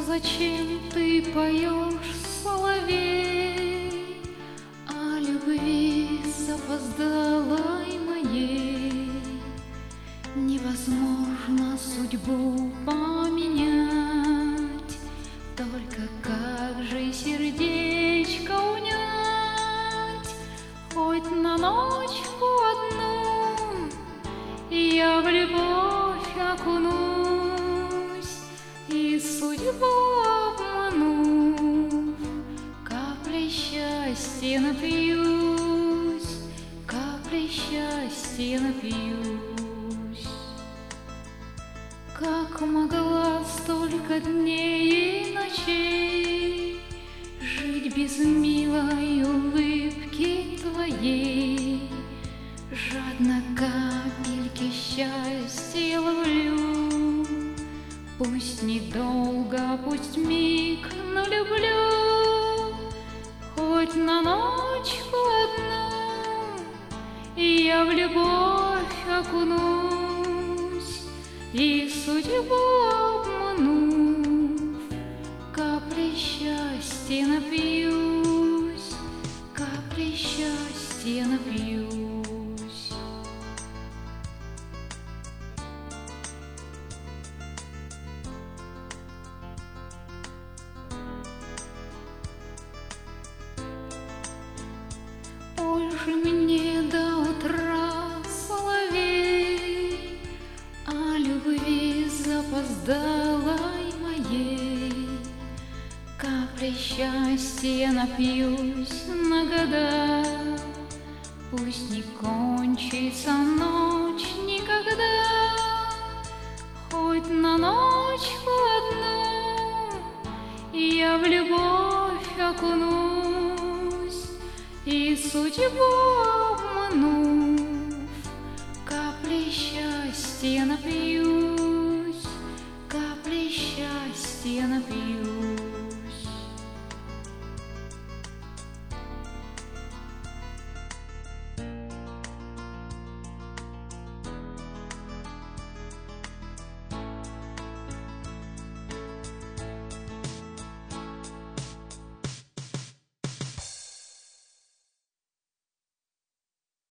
Зачем ты поешь, соловей, о любви запоздалой моей? Невозможно судьбу поменять, только как же сердечко унять? Хоть на ночку одну я в любовь окунусь, и судьбу обманув, каплей счастья напьюсь, каплей счастья напьюсь. Как могла столько дней и ночей жить без милой улыбки твоей? Жадно капельки счастья ловлю, пусть недолго, пусть миг, но люблю. Хоть на ночку одну я в любовь окунусь, и судьбу обманув, каплей счастья напьюсь, каплей счастья напьюсь. Ой же мне до утра, соловей, о любви запоздалой моей. Каплей счастья напьюсь на года, пусть не кончится ночь никогда. Хоть на ночку одну я в любовь окунусь, и судьбу обманув, каплей счастья напьюсь.